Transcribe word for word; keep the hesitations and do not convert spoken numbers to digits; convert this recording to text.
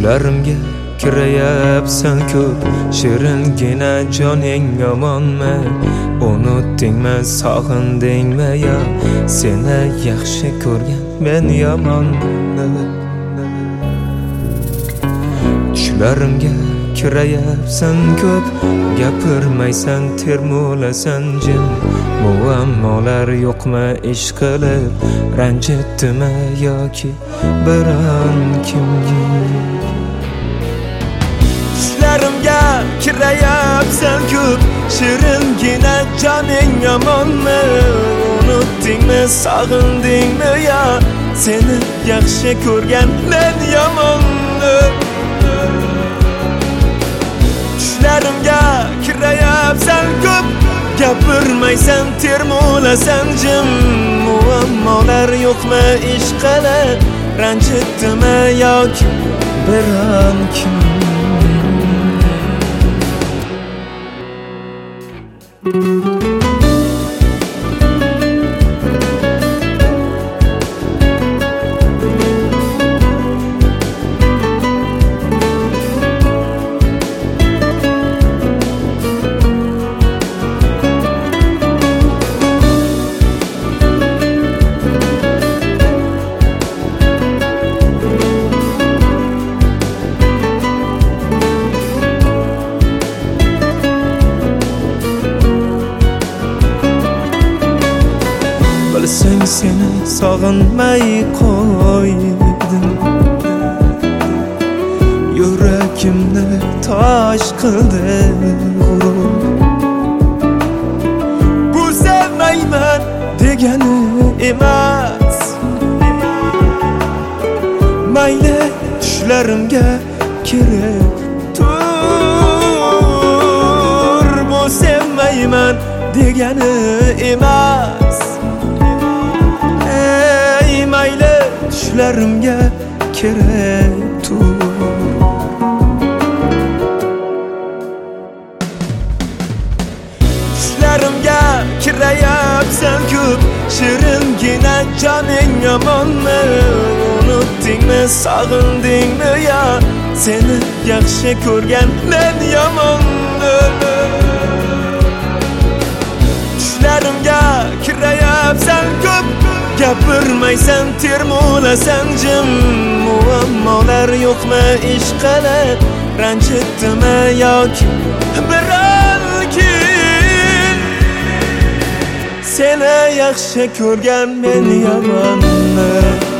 Tushlarimga kirayapsan ko'p, shiringina joning yomonmi? Unutdingmi, sog'indingmi yo seni yaxshi ko'rgan men yomonmi? Tushlarimga kirayapsan ko'p, gapirmaysan, termulasan jim. Muammolar yo'qmi ish qilib, ranjitdimi yoki biron kimga? Tushlarimga kirayapsan ko'p, shiringina joning yomonmi? Unutdingmi, sog'indingmi yo seni yaxshi ko'rgan men yomonmi? Tushlarimga kirayapsan ko'p, gapirmaysan, termulasan jim. Muammolar yo'qmi ish qilib, ranjitdimi yoki biron kim? Bilsang seni sog'inmay qo'ydim, yuragimni tosh qildi g'urur. Bu sevmayman degani emas, mayli tushlarimga kirib tur. Bu sevmayman degani emas, mayli tushlarimga kirib tur. Tushlarimga kirayapsan ko'p, shiringina joning yomonmi? Unutdingmi, sog'indingmi yo seni yaxshi ko'rgan men yomonmi? Tushlarimga kirayapsan ko'p, gapirmaysan, termulasan jim. Muammolar yo'qmi ish qilib, ranjitdimi yoki biron kim? Seni yaxshi ko'rgan men yomonmi?